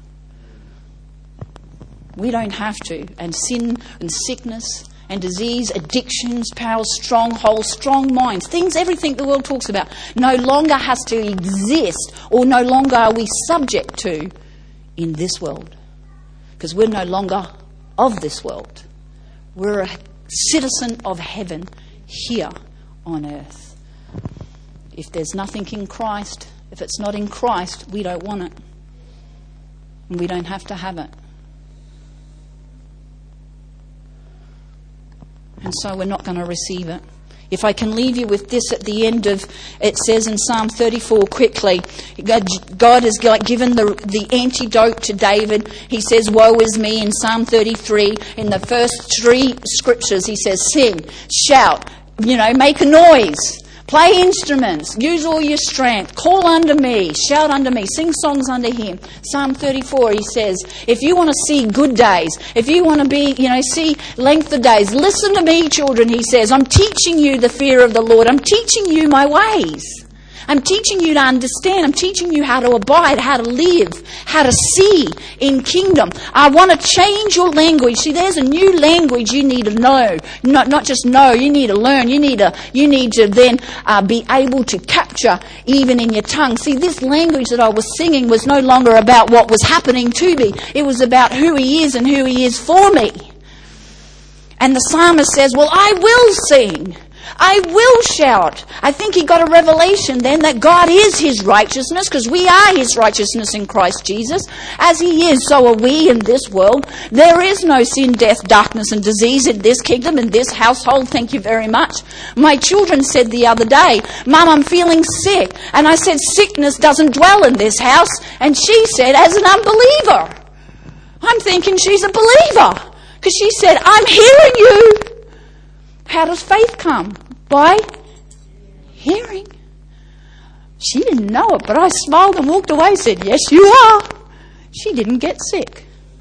We don't have to. And sin and sickness and disease, addictions, power, strongholds, strong minds, things, everything the world talks about, no longer has to exist, or no longer are we subject to in this world. Because we're no longer of this world. We're a citizen of heaven here on earth. If there's nothing in Christ, if it's not in Christ, we don't want it. And we don't have to have it. And so we're not going to receive it. If I can leave you with this at the end of, it says in Psalm 34 quickly, God has given the antidote to David. He says, woe is me in Psalm 33. In the first 3 scriptures, he says, sing, shout, make a noise. Play instruments, use all your strength, call unto me, shout unto me, sing songs unto him. Psalm 34, he says, if you want to see good days, if you want to see length of days, listen to me, children, he says. I'm teaching you the fear of the Lord. I'm teaching you my ways. I'm teaching you to understand. I'm teaching you how to abide, how to live, how to see in kingdom. I want to change your language. See, there's a new language you need to know. Not just know, you need to learn. You need to then be able to capture even in your tongue. See, this language that I was singing was no longer about what was happening to me. It was about who he is and who he is for me. And the psalmist says, well, I will sing. I will shout. I think he got a revelation then that God is his righteousness, because we are his righteousness in Christ Jesus. As he is, so are we in this world. There is no sin, death, darkness and disease in this kingdom, in this household. Thank you very much. My children said the other day, Mum, I'm feeling sick. And I said, sickness doesn't dwell in this house. And she said, as an unbeliever. I'm thinking she's a believer because she said, I'm hearing you. How does faith come? By hearing. She didn't know it, but I smiled and walked away and said, yes, you are. She didn't get sick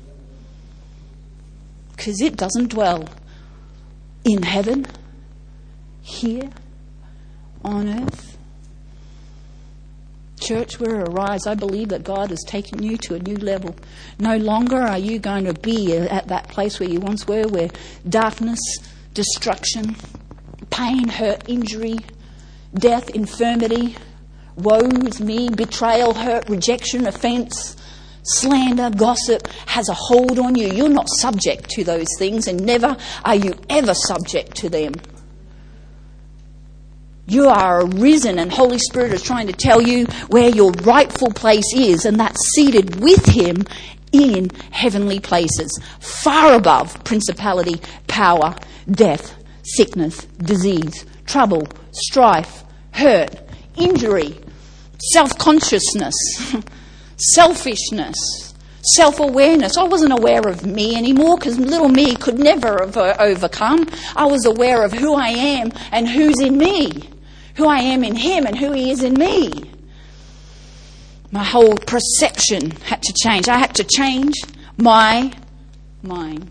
because it doesn't dwell in heaven, here, on earth. Church, we're Arise. I believe that God has taken you to a new level. No longer are you going to be at that place where you once were, where darkness, destruction, pain, hurt, injury, death, infirmity, woe is me, betrayal, hurt, rejection, offence, slander, gossip has a hold on you. You're not subject to those things, and never are you ever subject to them. You are arisen, and Holy Spirit is trying to tell you where your rightful place is, and that's seated with Him in heavenly places, far above principality, power, death, sickness, disease, trouble, strife, hurt, injury, self-consciousness, selfishness, self-awareness. I wasn't aware of me anymore because little me could never have overcome. I was aware of who I am and who's in me, who I am in Him and who He is in me. My whole perception had to change. I had to change my mind.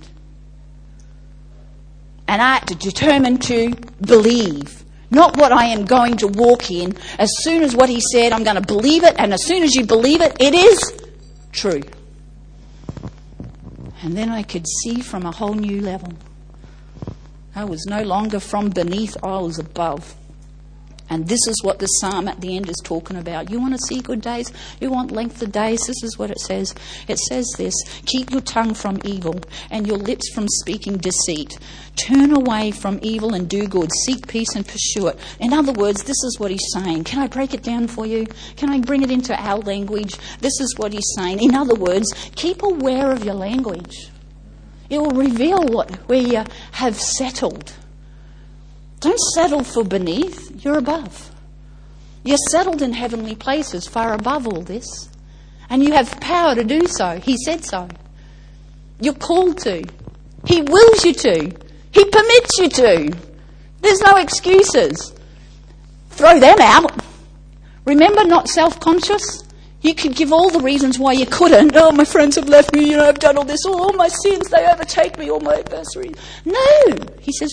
And I had to determine to believe. Not what I am going to walk in. As soon as what He said, I'm going to believe it. And as soon as you believe it, it is true. And then I could see from a whole new level. I was no longer from beneath, I was above. And this is what the psalm at the end is talking about. You want to see good days? You want length of days? This is what it says. It says this: keep your tongue from evil and your lips from speaking deceit. Turn away from evil and do good. Seek peace and pursue it. In other words, this is what He's saying. Can I break it down for you? Can I bring it into our language? This is what He's saying. In other words, keep aware of your language. It will reveal where you have settled. Don't settle for beneath. You're above. You're settled in heavenly places, far above all this. And you have power to do so. He said so. You're called to. He wills you to. He permits you to. There's no excuses. Throw them out. Remember, not self-conscious. You could give all the reasons why you couldn't. Oh, my friends have left me. I've done all this. Oh, all my sins, they overtake me. All my adversaries. No. He says,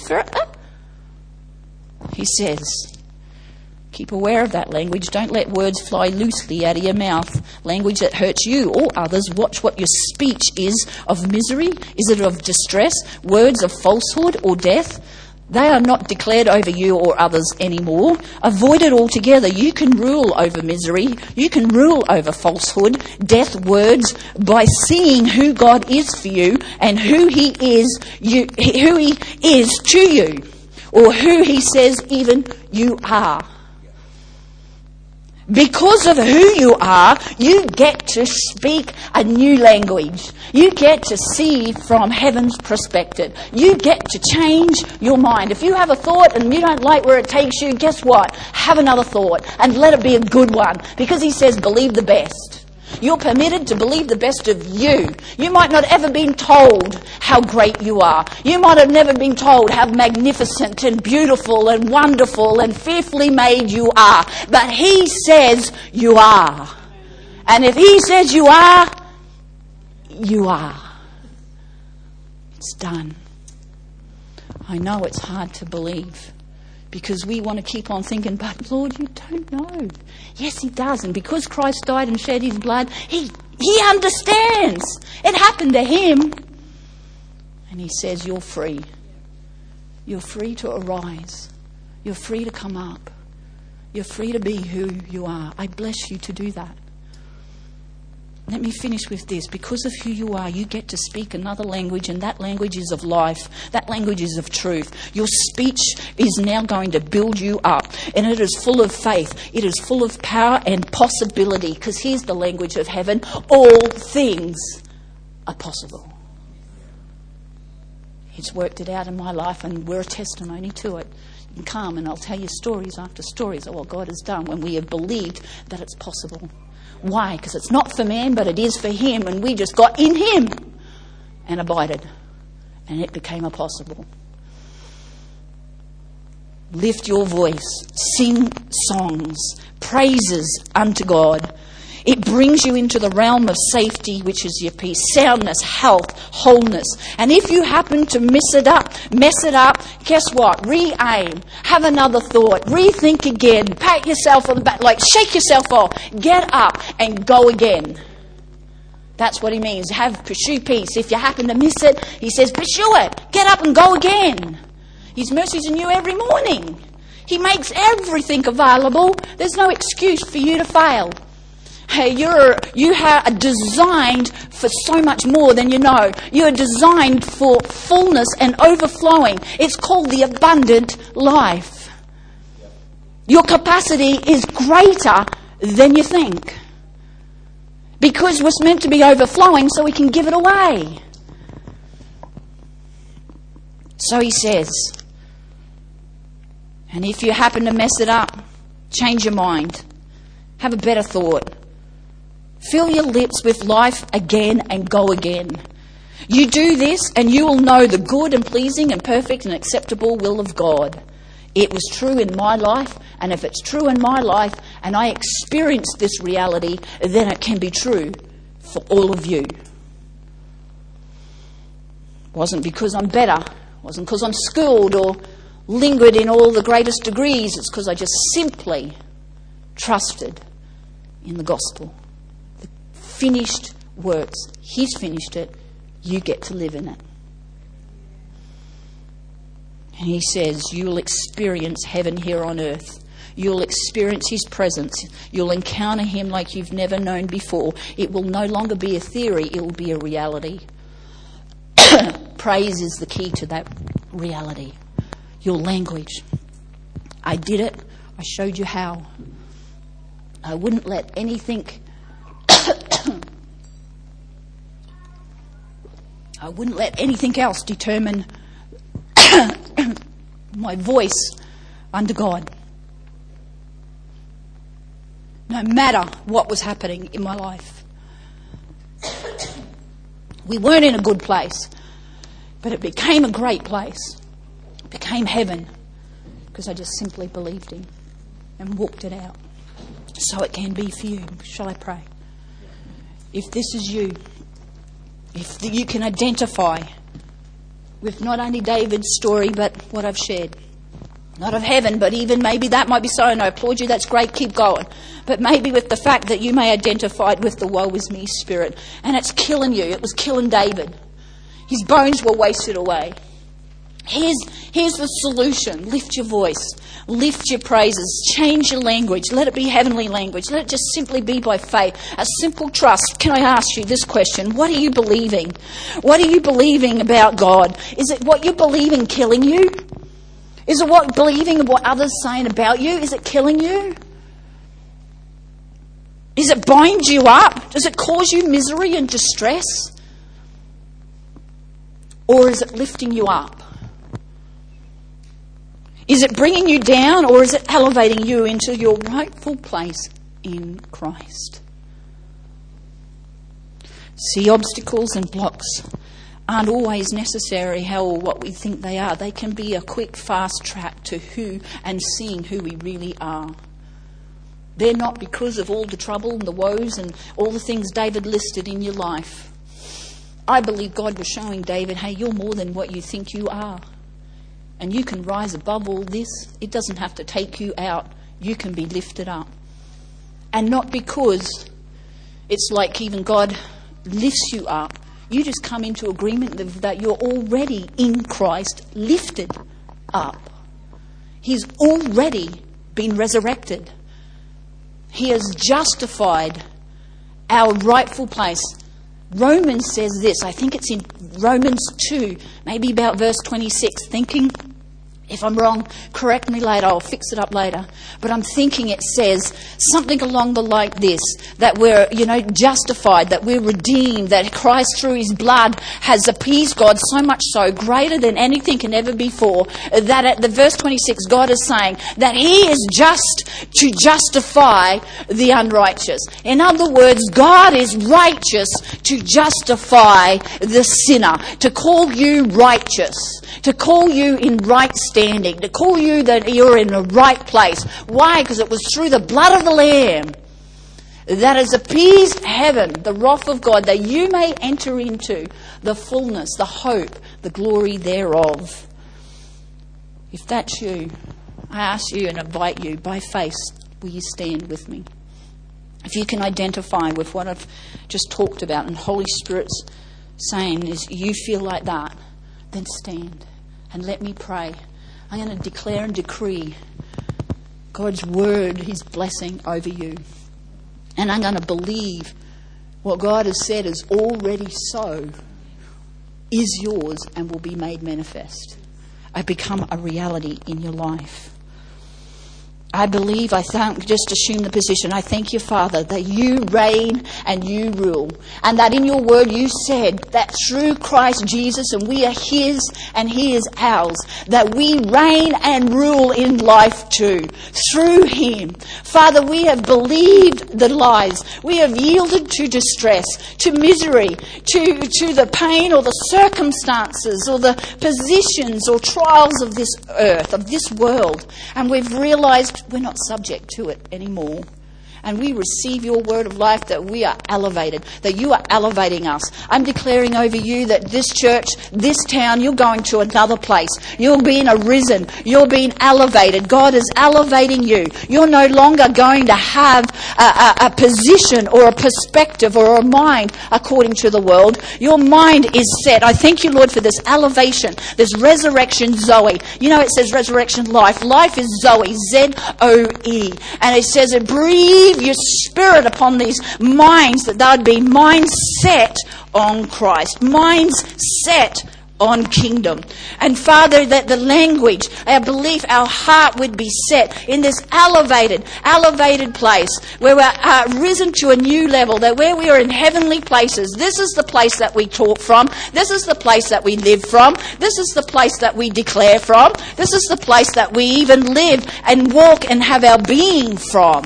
He says, keep aware of that language. Don't let words fly loosely out of your mouth. Language that hurts you or others. Watch what your speech is of misery. Is it of distress? Words of falsehood or death? They are not declared over you or others anymore. Avoid it altogether. You can rule over misery. You can rule over falsehood, death, words, by seeing who God is for you and who He is to you. Or who He says even you are. Because of who you are, you get to speak a new language. You get to see from heaven's perspective. You get to change your mind. If you have a thought and you don't like where it takes you, guess what? Have another thought and let it be a good one. Because He says, believe the best. You're permitted to believe the best of you. You might not ever been told how great you are. You might have never been told how magnificent and beautiful and wonderful and fearfully made you are. But He says you are. And if He says you are, you are. It's done. I know it's hard to believe. Because we want to keep on thinking, but Lord, you don't know. Yes, He does. And because Christ died and shed His blood, He understands. It happened to Him. And He says, you're free. You're free to arise. You're free to come up. You're free to be who you are. I bless you to do that. Let me finish with this. Because of who you are, you get to speak another language, and that language is of life. That language is of truth. Your speech is now going to build you up, and it is full of faith. It is full of power and possibility, because here's the language of heaven. All things are possible. He's worked it out in my life, and we're a testimony to it. You can come, and I'll tell you stories after stories of what God has done when we have believed that it's possible. Why? Because it's not for man, but it is for Him, and we just got in Him. and abided, and it became impossible. Lift your voice, sing songs, praises unto God. It brings you into the realm of safety, which is your peace, soundness, health, wholeness. And if you happen to mess it up, guess what? Re-aim. Have another thought. Rethink again. Pat yourself on the back, shake yourself off. Get up and go again. That's what he means. Pursue peace. If you happen to miss it, he says, pursue it. Get up and go again. His mercies are new every morning. He makes everything available. There's no excuse for you to fail. Hey, you are designed for so much more than you know. You are designed for fullness and overflowing. It's called the abundant life. Your capacity is greater than you think. Because we're meant to be overflowing so we can give it away. So he says, and if you happen to mess it up, change your mind. Have a better thought. Fill your lips with life again and go again. You do this and you will know the good and pleasing and perfect and acceptable will of God. It was true in my life, and if it's true in my life and I experience this reality, then it can be true for all of you. It wasn't because I'm better. It wasn't because I'm schooled or lingered in all the greatest degrees. It's because I just simply trusted in the gospel. The finished works. He's finished it. You get to live in it. And he says, you'll experience heaven here on earth. You'll experience his presence. You'll encounter him like you've never known before. It will no longer be a theory. It will be a reality. Praise is the key to that reality. Your language. I did it. I showed you how. I wouldn't let anything... I wouldn't let anything else determine my voice under God. No matter what was happening in my life. We weren't in a good place, but it became a great place. It became heaven because I just simply believed him and walked it out. So it can be for you. Shall I pray? If this is you, if you can identify with not only David's story, but what I've shared. Not of heaven, but even maybe that might be so, and I applaud you, that's great, keep going. But maybe with the fact that you may identify with the woe is me spirit, and it's killing you. It was killing David. His bones were wasted away. Here's the solution. Lift your voice. Lift your praises. Change your language. Let it be heavenly language. Let it just simply be by faith. A simple trust. Can I ask you this question? What are you believing? What are you believing about God? Is it what you believe in killing you? Is it what believing in what others are saying about you? Is it killing you? Does it bind you up? Does it cause you misery and distress? Or is it lifting you up? Is it bringing you down, or is it elevating you into your rightful place in Christ? See, obstacles and blocks aren't always necessary or what we think they are. They can be a quick, fast track to who and seeing who we really are. They're not because of all the trouble and the woes and all the things David listed in your life. I believe God was showing David, hey, you're more than what you think you are. And you can rise above all this. It doesn't have to take you out. You can be lifted up. And not because it's like even God lifts you up. You just come into agreement that you're already in Christ lifted up. He's already been resurrected. He has justified our rightful place. Romans says this, I think it's in Romans 2, maybe about verse 26, thinking If I'm wrong, correct me later. I'll fix it up later. But I'm thinking it says something along the like this, that we're, justified, that we're redeemed, that Christ through his blood has appeased God so much so, greater than anything can ever before, that at the verse 26, God is saying that he is just to justify the unrighteous. In other words, God is righteous to justify the sinner, to call you righteous, to call you in right standing, to call you that you're in the right place. Why? Because it was through the blood of the Lamb that has appeased heaven, the wrath of God, that you may enter into the fullness, the hope, the glory thereof. If that's you, I ask you and invite you, by faith, will you stand with me? If you can identify with what I've just talked about and Holy Spirit's saying is you feel like that, then stand and let me pray. I'm going to declare and decree God's word, his blessing over you. And I'm going to believe what God has said is already so, is yours and will be made manifest. I become a reality in your life. I believe, I don't just assume the position. I thank you, Father, that you reign and you rule. And that in your word you said that through Christ Jesus, and we are his and he is ours, that we reign and rule in life too. Through him. Father, we have believed the lies. We have yielded to distress, to misery, to the pain or the circumstances or the positions or trials of this earth, of this world. And we've realised we're not subject to it anymore. And we receive your word of life that we are elevated, that you are elevating us. I'm declaring over you that this church, this town, you're going to another place. You're being arisen. You're being elevated. God is elevating you. You're no longer going to have a position or a perspective or a mind according to the world. Your mind is set. I thank you, Lord, for this elevation, this resurrection Zoe. It says resurrection life. Life is Zoe, Z-O-E. And it says it breathes your spirit upon these minds, that they would be minds set on Christ, minds set on kingdom. And Father, that the language, our belief, our heart would be set in this elevated place where we're risen to a new level, that where we are in heavenly places, this is the place that we talk from, this is the place that we live from, this is the place that we declare from, this is the place that we even live and walk and have our being from.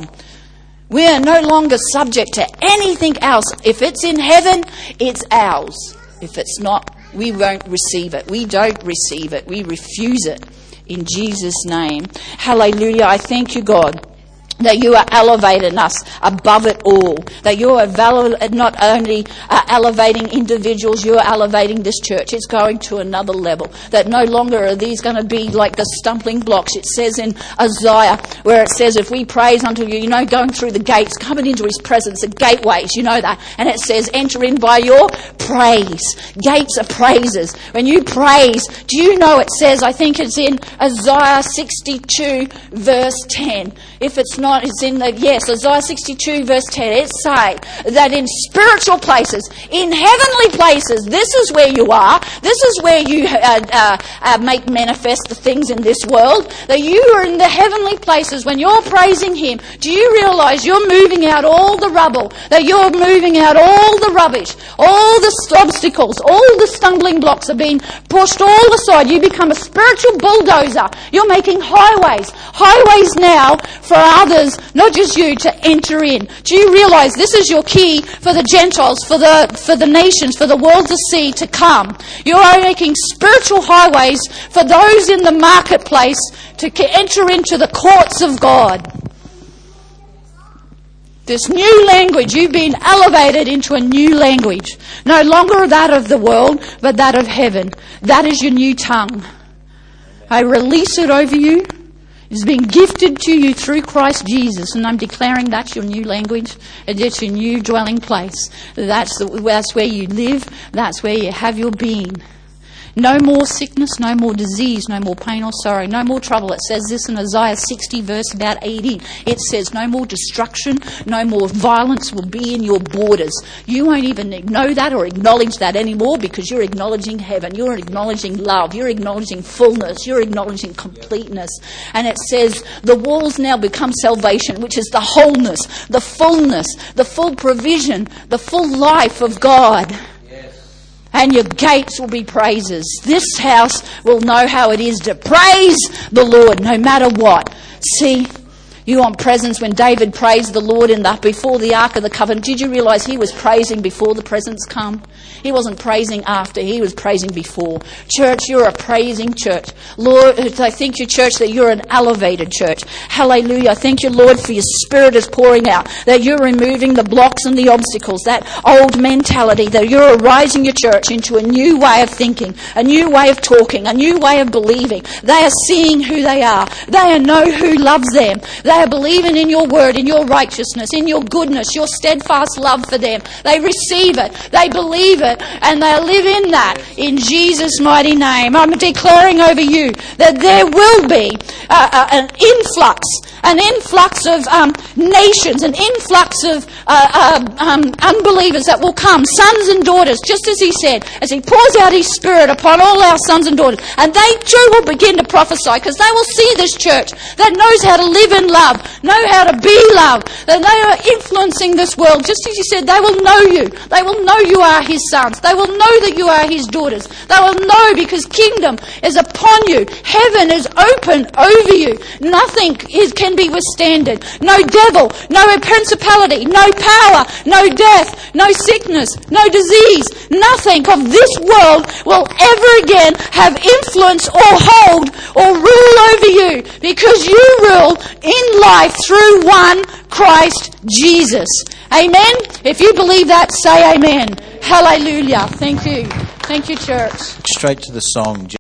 We are no longer subject to anything else. If it's in heaven, it's ours. If it's not, we won't receive it. We don't receive it. We refuse it. In Jesus' name. Hallelujah. I thank you, God, that you are elevating us above it all. That you are not only elevating individuals, you are elevating this church. It's going to another level. That no longer are these going to be like the stumbling blocks. It says in Isaiah, where it says, if we praise unto you, going through the gates, coming into his presence, the gateways, that. And it says, enter in by your praise. Gates are praises. When you praise, do you know it says, I think it's in Isaiah 62 verse 10. If it's not, it's in Isaiah 62 verse 10. It say that in spiritual places, in heavenly places, this is where you are. This is where you make manifest the things in this world. That you are in the heavenly places when you're praising him. Do you realise you're moving out all the rubble? That you're moving out all the rubbish, all the obstacles, all the stumbling blocks are being pushed all aside. You become a spiritual bulldozer. You're making highways now for others, not just you, to enter in. Do you realise this is your key for the Gentiles, for the nations, for the world to see, to come? You're making spiritual highways for those in the marketplace to enter into the courts of God. This new language, you've been elevated into a new language. No longer that of the world, but that of heaven. That is your new tongue. I release it over you. It's been gifted to you through Christ Jesus, and I'm declaring that's your new language, and it's your new dwelling place. That's where you live, that's where you have your being. No more sickness, no more disease, no more pain or sorrow, no more trouble. It says this in Isaiah 60 verse about 18. It says no more destruction, no more violence will be in your borders. You won't even know that or acknowledge that anymore because you're acknowledging heaven, you're acknowledging love, you're acknowledging fullness, you're acknowledging completeness. And it says the walls now become salvation, which is the wholeness, the fullness, the full provision, the full life of God. And your gates will be praises. This house will know how it is to praise the Lord no matter what. See, you want presence. When David praised the Lord before the Ark of the Covenant, did you realise he was praising before the presence come? He wasn't praising after, he was praising before. Church, you're a praising church. Lord, I thank you, church, that you're an elevated church. Hallelujah. I thank you, Lord, for your Spirit is pouring out, that you're removing the blocks and the obstacles, that old mentality, that you're arising your church into a new way of thinking, a new way of talking, a new way of believing. They are seeing who they are. They know who loves them. They are believing in your word, in your righteousness, in your goodness, your steadfast love for them. They receive it. They believe it. And they live in that in Jesus' mighty name. I'm declaring over you that there will be an influx of nations, an influx of unbelievers that will come, sons and daughters, just as he said, as he pours out his Spirit upon all our sons and daughters. And they too will begin to prophesy because they will see this church that knows how to live in love, know how to be loved, that they are influencing this world. Just as you said, they will know you. They will know you are his sons. They will know that you are his daughters. They will know because kingdom is upon you. Heaven is open over you. Nothing can be withstanded. No devil, no principality, no power, no death, no sickness, no disease. Nothing of this world will ever again have influence or hold or rule over you because you rule in life through one Christ Jesus. Amen? If you believe that, say amen. Hallelujah. Thank you. Thank you, church. Straight to the song.